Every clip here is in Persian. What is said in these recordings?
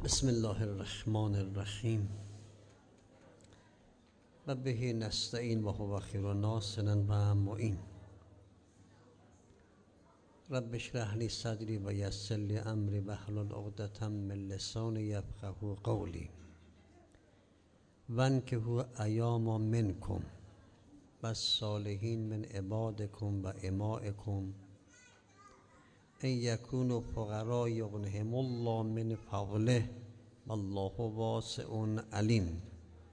بسم الله الرحمن الرحیم و به نستعین و هو خیر الناصر و معین. رب اشرح لی صدری و یسر لی امری واحلل عقدة من لسانی یفقهوا قولی وانکحوا الایام منکم والصالحین من عبادکم و امائکم ان یکونوا فقراء یغنهم الله من فضله والله واسع علیم.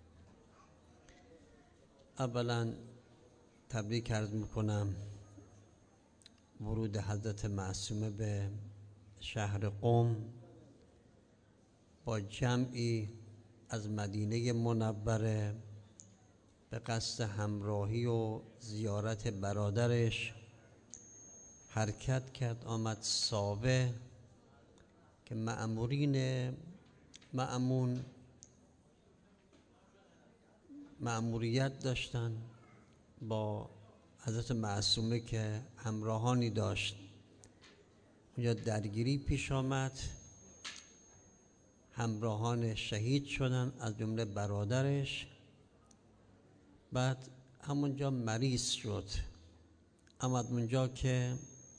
اولا تبریک عرض میکنم ورود حضرت معصومه به شهر قم با جمعی از مدینه منوره به قصد همراهی و زیارت برادرش حرکت کرد. آمد ساوه که مأموریت داشتن با حضرت معصومه که همراهانی داشت. اونجا درگیری پیش آمد، همراهان شهید شدن از جمله برادرش. بعد همونجا مریض شد. آمد اونجا که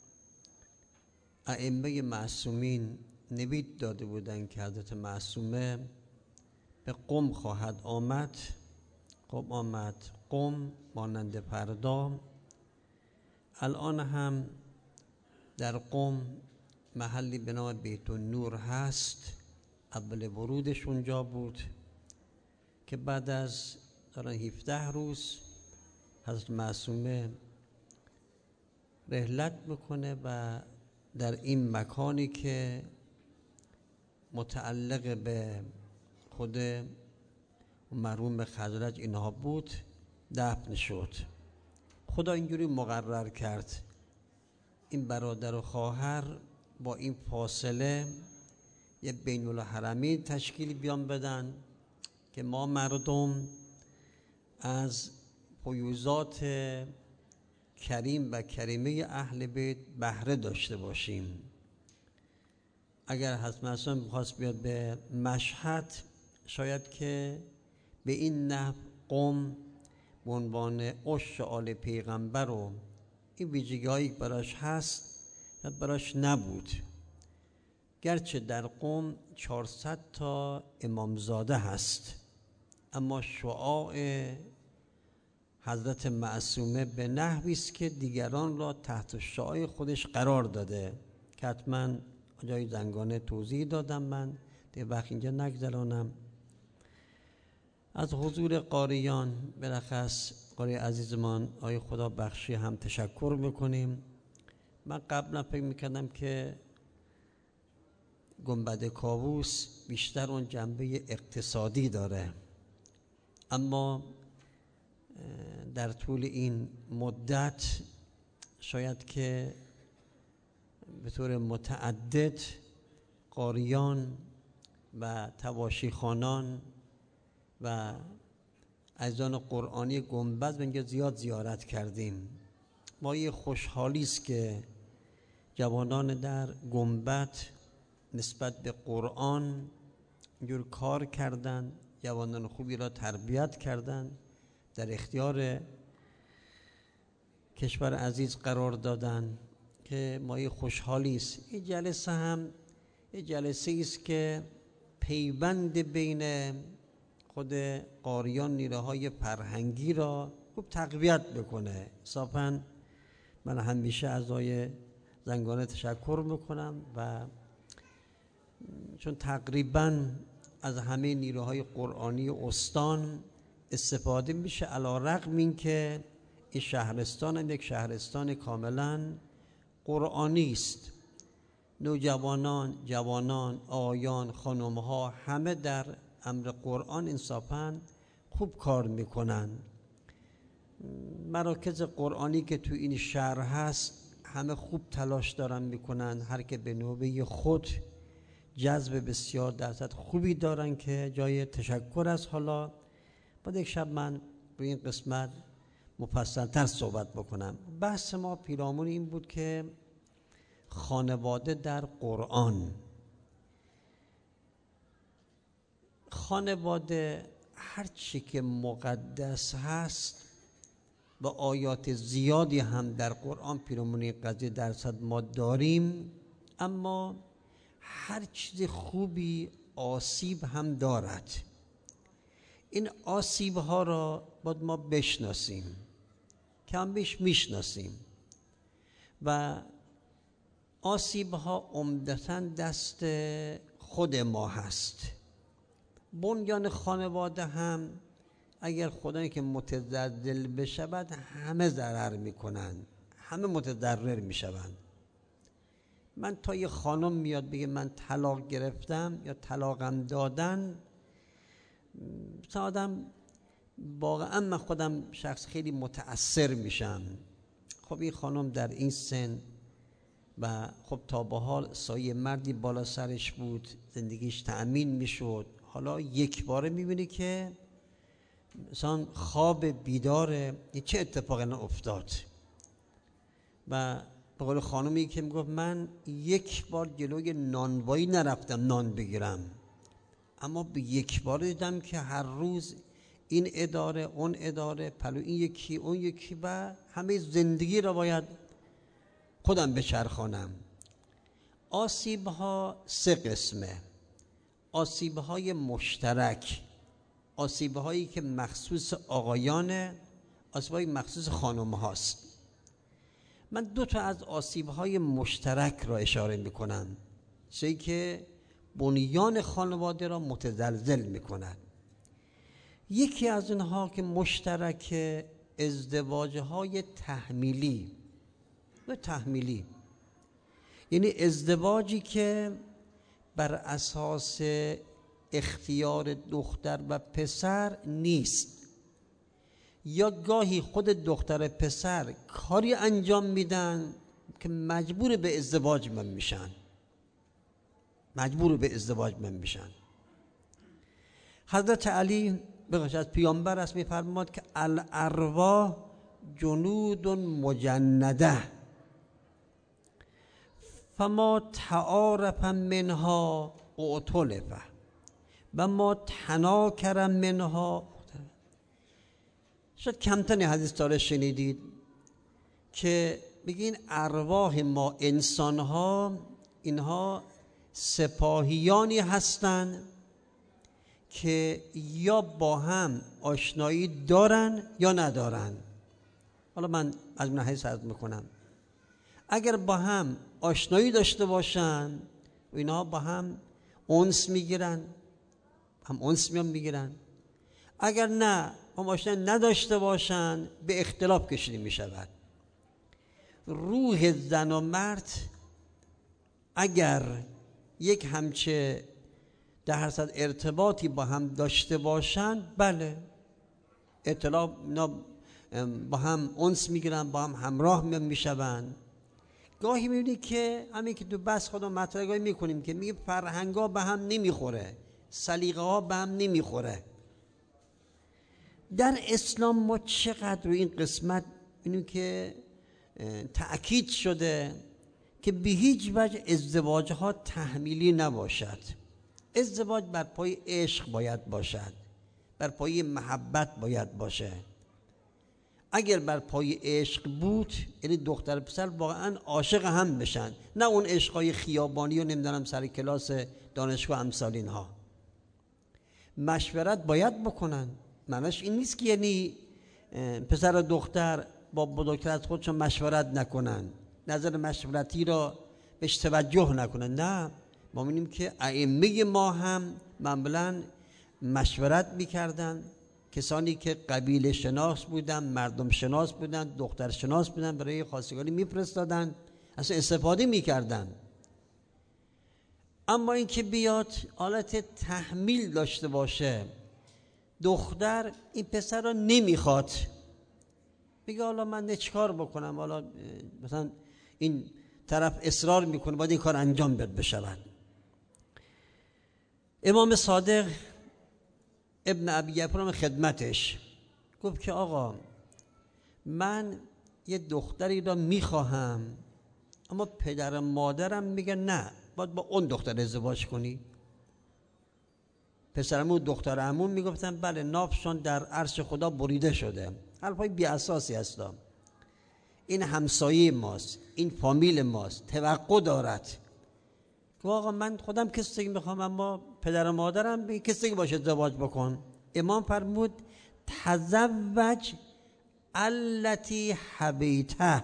ائمه معصومین نوید داده بودند که حضرت معصومه به قم خواهد آمد. خب آمد قم مانند فردا. الان هم در قم محلی به نام بیت النور هست. اول ورودش اونجا بود که بعد از 17 روز حضرت معصومه رحلت میکنه و در این مکانی که متعلق به خود مرحوم خزرج اینها بود دفن شد. خدا اینجوری مقرر کرد این برادر و خواهر با این فاصله یه بین الحرمین تشکیل بیان بدن که ما مردم از فیوضات کریم و کریمه اهل بیت بهره داشته باشیم. اگر حضرت معصومه می‌خواست بیاد به مشهد، شاید که به این نحو قم به عنوان عش آل پیغمبر و این ویژگی‌هایی که براش هست براش نبود. گرچه در قم 400 تا امامزاده هست، اما شعاع حضرت معصومه به نحوی است که دیگران را تحت شعاع خودش قرار داده که حتما جای زنگانه توضیح دادم. من دیگه وقت اینجا نگذرانم. از حضور قاریان بلخص قاری عزیزمان آقای خدا بخشی هم تشکر میکنیم. من قبلا فکر میکردم که گنبد کاووس بیشتر اون جنبه اقتصادی داره، اما در طول این مدت شاید که به طور متعدد قاریان و تواشیخوانان و عزیزان قرآنی گنبد به اینجا زیاد زیارت کردیم. ما یه خوشحالی است که جوانان در گنبد نسبت به قرآن اینجور کار کردن، جوانان خوبی را تربیت کردن، در اختیار کشور عزیز قرار دادن که ما یه خوشحالی است. این جلسه هم یه جلسه است که پیوند بین خود قاریان نیروهای فرهنگی را خوب تقویت بکنه. صافاً من همیشه از آقای زنگانه تشکر میکنم و چون تقریباً از همه نیروهای قرآنی استان استفاده میشه، علی رغم این که این شهرستان هم یک شهرستان کاملا قرآنی است. نوجوانان، جوانان، آقایان، خانمها همه در امر قرآن انصافاً خوب کار میکنن. مراکز قرآنی که تو این شهر هست همه خوب تلاش دارن میکنن، هر که به نوبه خود جذب بسیار درصد خوبی دارن که جای تشکر است. حالا بعد یک شب من روی این قسمت مفصل‌تر صحبت بکنم. بحث ما پیرامون این بود که خانواده در قرآن خانواده هر چی که مقدس هست و آیات زیادی هم در قرآن پیرامون این قضیه درصد ما داریم، اما هر چیز خوبی آسیب هم دارد. این آسیب ها را باید ما بشناسیم، کم بیش میشناسیم و آسیب ها عمدتاً دست خود ما هست. بنیان خانواده هم اگر خدایی که متزلزل بشود همه ضرر میکنن، همه متضرر میشوند. من تا یه خانم میاد بگه من طلاق گرفتم یا طلاقم دادن، مثلا آدم واقعا من خودم شخص خیلی متأثر میشم. خب این خانم در این سن و خب تا به حال سایه مردی بالا سرش بود، زندگیش تأمین میشد، حالا یک باره میبینی که مثلا خواب بیداره، چه اتفاقی افتاد. و به قول خانومی که میگفت من یک بار جلوی نانوایی نرفتم نان بگیرم، اما به یک بار دیدم که هر روز این اداره اون اداره، پلو این یکی اون یکی و همه زندگی را باید خودم بچرخانم. آسیب ها سه قسمه: آسیب های مشترک، آسیب هایی که مخصوص آقایانه، آسیب های مخصوص خانم هاست. من دو تا از آسیب های مشترک را اشاره میکنم، چیزی که بنیان خانواده را متزلزل میکند. یکی از اونها که مشترک، ازدواج های تحمیلی و تحمیلی، یعنی ازدواجی که بر اساس اختیار دختر و پسر نیست، یا گاهی خود دختر پسر کاری انجام میدن که مجبور به ازدواج من میشن، مجبور به ازدواج من میشن. حضرت علی بخش از پیامبر است میفرماد که الارواح جنود مجنده فما تعارف منها اعتلف و ما تناکر منها. شاید کمتر حدیث داره شنیدید که بگین ارواح ما انسان ها اینها سپاهیانی هستند که یا با هم آشنایی دارن یا ندارن. حالا من از این حدیث عرض میکنم اگر با هم آشنایی داشته باشن و اینها با هم انس میگیرن، هم انس میگیرن، اگر نه هم آشنایی نداشته باشن به اختلاف کشیده میشود. روح زن و مرد اگر یک همچه درصد ارتباطی با هم داشته باشن، بله اطلاع با هم انس میگیرن، با هم همراه میشون. گاهی میبینی که همین که تو بس خدا مطرح گاهی میکنیم که میگه فرهنگا به هم نمیخوره، سلیقه ها به هم نمیخوره. در اسلام ما چقدر روی این قسمت اینو که تأکید شده که به هیچ وجه ازدواج ها تحمیلی نباشد. ازدواج بر پای عشق باید باشد، بر پای محبت باید باشه. اگر بر پای عشق بود، یعنی دختر پسر واقعا عاشق هم بشن، نه اون عشقای خیابانی و نمیدونم سر کلاس دانشگاه امثال اینها. مشورت باید بکنن. معنیش این نیست که یعنی پسر و دختر با بزرگتر از خودشون مشورت نکنن، نظر مشورتی را بهش توجه نکنن. نه، ما می‌بینیم که ائمه ما هم معمولاً مشورت می‌کردن. کسانی که قبیله شناس بودن، مردم شناس بودن، دختر شناس بودن، برای خواستگاری میفرستادن، اصلا استفاده می‌کردن. اما اینکه بیاد حالت تحمیل داشته باشه، دختر این پسر رو نمیخواد، میگه حالا من چیکار بکنم، حالا مثلا این طرف اصرار میکنه باید این کار انجام بشود. امام صادق ابن ابی جعفر خدمتش گفت که آقا من یه دختری را میخواهم، اما پدر و مادرم میگه نه، باید با اون دختر ازدواج کنی. پسرمون دخترمون میگفتن بله نافشون در عرش خدا بریده شده. حرفای بی اساسی هستم. این همسایه ماست، این فامیل ماست، توقع دارد که آقا من خودم کسی میخوام، اما پدر و مادرم به کسی باشه ازدواج بکن. امام فرمود تزوج التی حبیته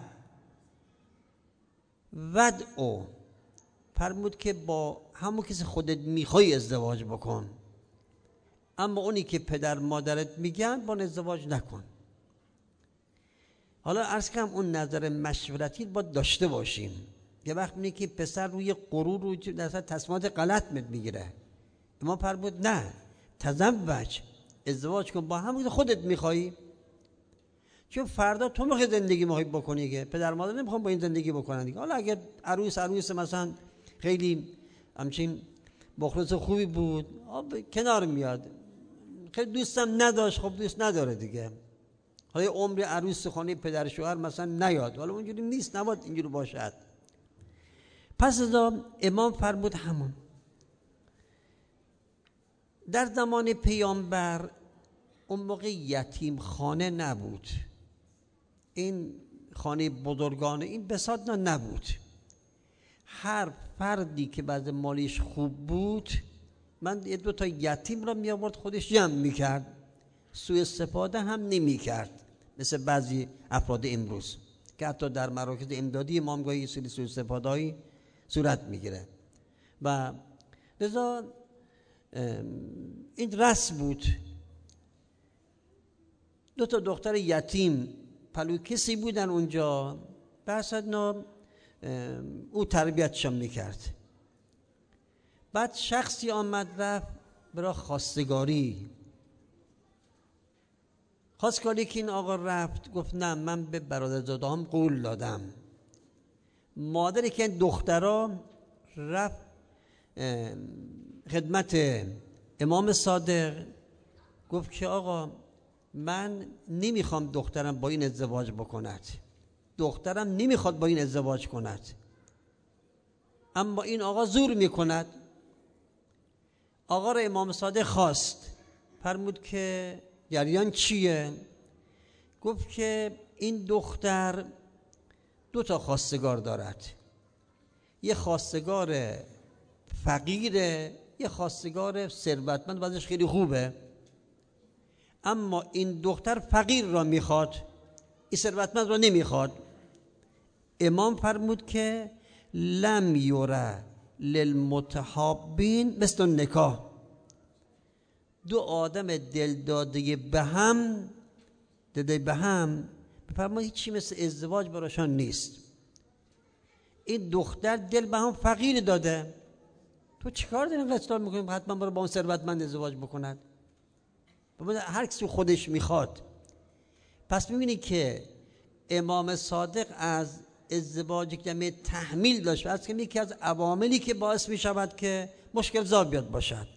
ودعو، فرمود که با همون کسی خودت میخوای ازدواج بکن، اما اونی که پدر مادرت میگن با ازدواج نکن. حالا عرض کنم اون نظر مشورتی باید داشته باشیم. یه وقت میگه که پسر روی غرور رو در تصمیمات غلط میگیره. امام فرمود نه، تزوج، ازدواج کن با همون که خودت میخوای، چون فردا تو میخوای زندگی میخوای بکنی که پدر مادر نمیخوام با این زندگی بکنن دیگه. حالا اگه عروس مثلا خیلی همچین مخلص خوبی بود کنار میاد، خیلی دوستم نداشت، خب دوست نداره دیگه، حالا عمر عروس خانه پدر شوهر مثلا نیاد، حالا اونجوری نیست، نباید اینجوری باشد. پس از امام فرمود همون در زمان پیامبر اون موقع یتیم خانه نبود، این خانه بزرگانه این بساط نبود. هر فردی که بعض مالیش خوب بود، من یه دو تا یتیم را می آورد خودش جمع میکرد، سوء استفاده هم نمی کرد مثل بعضی افراد امروز که حتی در مراکز امدادی امام گاهی سوء استفاده‌ای صورت میگیره. و لذا این رسم بود. دو تا دختر یتیم پلو کسی بودن اونجا، برصد او تربیتشان میکرد. بعد شخصی آمد رفت برای خواستگاری که این آقا رفت گفت نه من به برادرزاده هم قول دادم. مادری که این دخترها رفت خدمت امام صادق، گفت که آقا من نمیخوام دخترم با این ازدواج بکند، دخترم نمیخواد با این ازدواج کند، اما این آقا زور میکند. آقا را امام صادق خواست، فرمود که جریان چیه؟ گفت که این دختر دو تا خواستگار دارد، یه خواستگار فقیره، یه خواستگار ثروتمند وضعش خیلی خوبه، اما این دختر فقیر را میخواد، این ثروتمند را نمیخواد. امام فرمود که لم یره للمتحابین مثل النکاح، دو آدم دل داده به هم بفرمایید هیچی مثل ازدواج براشان نیست. این دختر دل به هم فقیر داده، تو چیکار داری قصد میکنی حتما برای با اون ثروتمند ازدواج بکند؟ هر کسی خودش میخواد. پس میبینی که امام صادق از ازدواج که تحمیل داشت، از که یکی از عواملی که باعث میشود که مشکل زا بیاد باشد.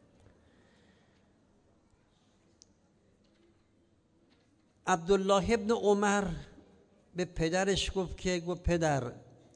عبدالله ابن عمر به پدرش گفت که پدر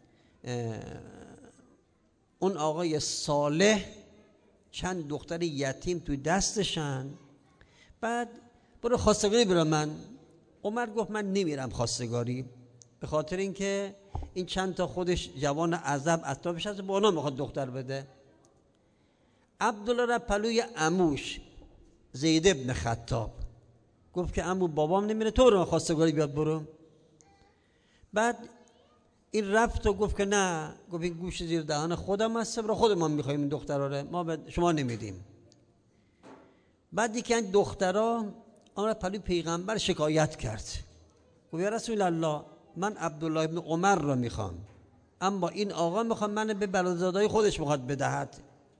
اون آقای صالح چند دختر یتیم تو دستشن، بعد برو خواستگاری برای من. عمر گفت من نمیرم خواستگاری، به خاطر اینکه این چند تا خودش جوان عزب اطرافش هست، با اونا میخواد دختر بده. عبدالله را پلوی عموش زید ابن خطاب گفت که عمو بابام نمیره، تو رو خواستگاری بیاد برو. بعد این رفت و گفت که نه، گفت این گوش زیر دهان خودم هست، برای خودمان میخوایم این دخترها رو، ما به شما نمیدیم. بعد یکی این دخترها آن پلوی پیغمبر شکایت کرد، گفت یا رسول الله من عبدالله ابن عمر را میخوام، اما این آقا میخوام من به برادرزادهای خودش میخواد بدهد.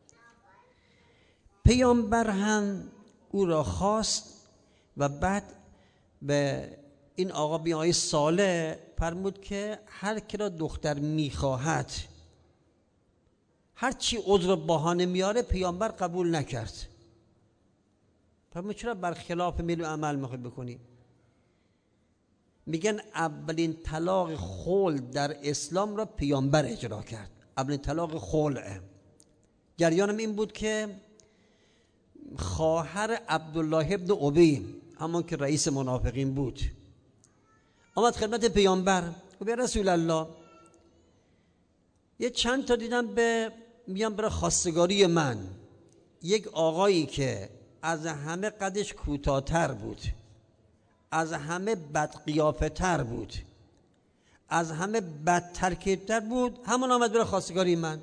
پیامبر هم او را خواست و بعد به این آقا بیای صالح فرمود که هر کی را دختر میخواهد هر چی عذر بهانه میاره پیامبر قبول نکرد. فرمود چرا برخلاف میل و عمل میخوای بکنی؟ میگن اولین طلاق خلع در اسلام را پیامبر اجرا کرد. اولین طلاق خلع جریانم این بود که خواهر عبدالله ابن ابی، همون که رئیس منافقین بود، آمد خدمت پیامبر گفت یا رسول الله یه چند تا دیدم میان برای خواستگاری من، یک آقایی که از همه قدش کوتاه‌تر بود، از همه بدقیافه تر بود، از همه بد ترکیب‌تر بود، همون آمد برای خواستگاری من.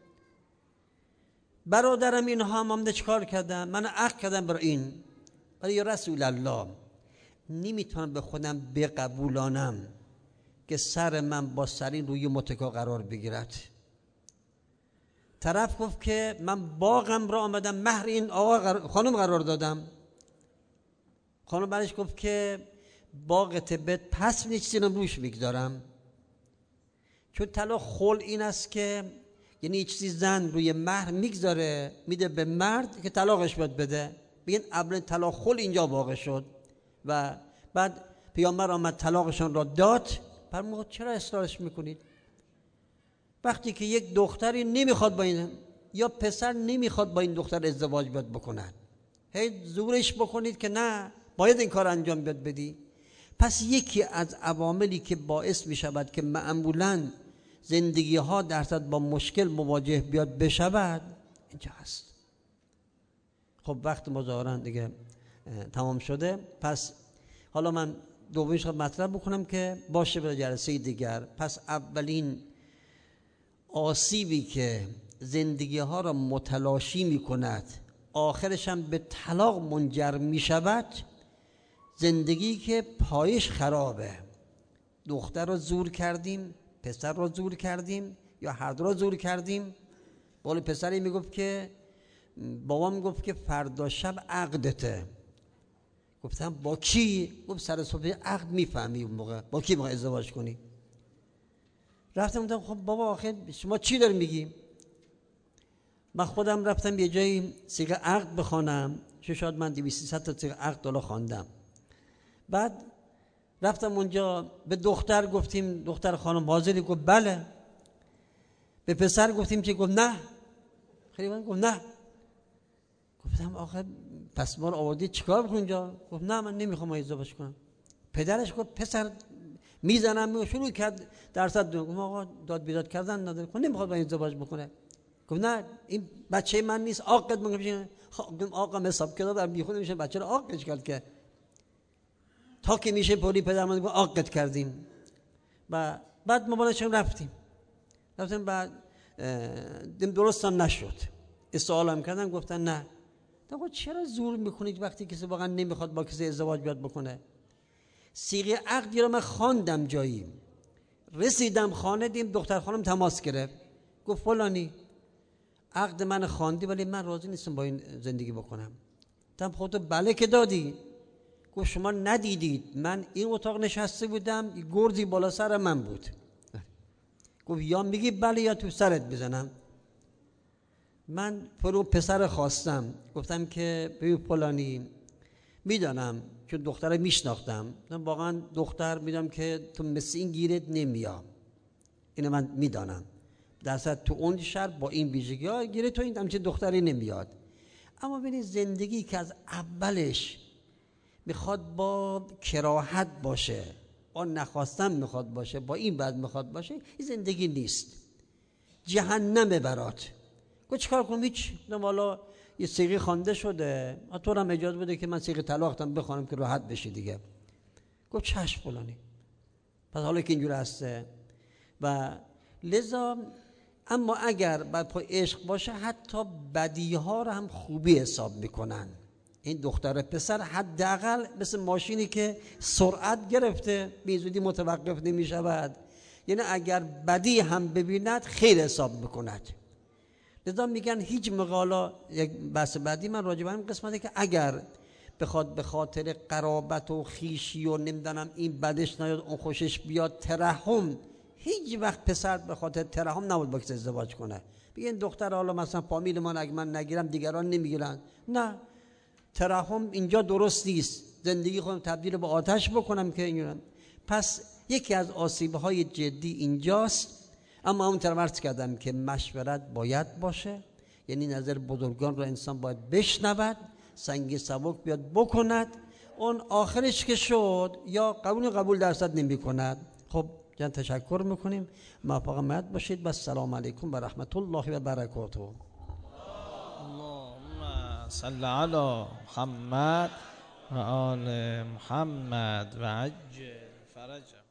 برادرم اینها هم آمده چکار کردن؟ من عقد کردم برای این. ولی یا رسول الله نمیتونم به خودم بقبولانم که سر من با سرین روی متکا قرار بگیرد. طرف گفت که من باغم را آمدم مهر این آقا خانم قرار دادم. خانم برش گفت که باغ تبت پس نیچ رو روش میگذارم، چون طلاق خلع این است که یعنی چیزی زن روی مهر میگذاره میده به مرد که طلاقش بده. بگین اولین طلاق خلع اینجا واقع شد و بعد پیامبر آمد طلاقشان را داد. فرمود چرا اصرارش میکنید؟ وقتی که یک دختری نمیخواد با این یا پسر نمیخواد با این دختر ازدواج بکنن، هی زورش بکنید که نه باید این کار انجام بدی. پس یکی از عواملی که باعث میشود که معمولاً زندگی ها درصد با مشکل مواجه بیاد بشود اینجا هست. خب وقت مظاهره دیگه تمام شده، پس حالا من دومیش رو مطرح بکنم که باشه به جلسه دیگر. پس اولین آسیبی که زندگی ها را متلاشی می کند، آخرش هم به طلاق منجر می شود، زندگی که پایش خرابه. دختر رو زور کردیم، پسر رو زور کردیم یا هر دو رو زور کردیم. بالا پسری میگفت که بابا میگفت که فردا شب عقدته. گفتم با کی؟ گفت سر صبح عقد میفهمی اون موقع با کی میخوای ازدواج کنی. رفتم گفتم خب بابا آخه شما چی داری میگی؟ من خودم رفتم یه جایی صیغه عقد بخوانم، شاید من 200-300 تا صیغه عقد دالا خواندم. بعد رفتم اونجا به دختر گفتیم دختر خانم حاضری؟ گفت بله. به پسر گفتیم چی؟ گفت نه. خیلی من گفت نه. گفتم آخه پس ما رو آوردی چیکار بکنیم اینجا؟ گفت نه من نمیخوام ازدواج کنم. پدرش گفت پسر میزنم، شروع کرد درصد گفت آقا داد بیداد کردن نداره، گفت نمیخواد با ازدواج بکنه. گفت نه این بچه من نیست، عاقد میگم آقا حساب کرد در بیخود میشه بچه رو عاقدش کرد که تا که میشه پولی پدر من گفت عاقد کردیم. و بعد ما بالاشم رفتیم بعد درست هم نشد. سوالم کردن گفتن نه. آقا چرا زور میکنید وقتی کسی واقعا نمیخواد با کسی ازدواج بیاد بکنه؟ صیغه عقدی رو من خواندم جایی، رسیدم خانه دیم دختر خانم تماس گرفت گفت فلانی عقد من خواندی ولی من راضی نیستم با این زندگی بکنم. گفتم خودت بله که دادی؟ گفت شما ندیدید من این اتاق نشسته بودم گرزی بالا سر من بود. گفت یا میگی بله یا تو سرت بزنم. من فرو پسر خواستم گفتم که ببین فلانی میدانم چون دختره میشناختم، واقعا دختر میدونم که تو مثل این گیرت نمیام، اینو من میدانم درصد تو اون شهر با این ویژگی ها گیره تو این همچین دختری نمیاد. اما ببینید زندگی که از اولش میخواد با کراهت باشه، با نخواستن میخواد باشه، با این بد میخواد باشه، این زندگی نیست، جهنمه برات. گفت چیکار کنم؟ هیچ. والا یه صیغه خوانده شده، تو هم اجازه بده که من صیغه طلاقتم بخوانم که راحت بشی دیگه. گفت چشم فلانی. پس حالا که اینجور هسته و لذا اما اگر بعد پای عشق باشه حتی بدیها رو هم خوبی حساب میکنن. این دختر پسر حداقل مثل ماشینی که سرعت گرفته بی زودی متوقف نمیشود، یعنی اگر بدی هم ببیند خیر حساب میکند. لذا میگن هیچ مقالا یک بحث بعدی من راجع به این قسمته که اگر بخواد به خاطر قرابت و خیشی و نمیدونم این بدش نیاد اون خوشش بیاد ترحم، هیچ وقت پسر به خاطر ترحم نباید با کسی ازدواج کنه. بگن دختر حالا مثلا فامیل من اگه من نگیرم دیگران نمیگیرن، نه، ترحم اینجا درست نیست. زندگی خودم تبدیل به آتش بکنم که اینجورم. پس یکی از آسیب‌های جدی اینجاست. اما اون عرض کردم که مشورت باید باشه، یعنی نظر بزرگان رو انسان باید بشنود سنگ سبک بیاد بکند، اون آخرش که شد یا قبول درصد نمی کند. خب جان تشکر میکنیم، موفق آمد باشید و السلام علیکم و رحمت الله و برکاته. اللهم صل علی محمد و آل محمد و عجل فرجهم.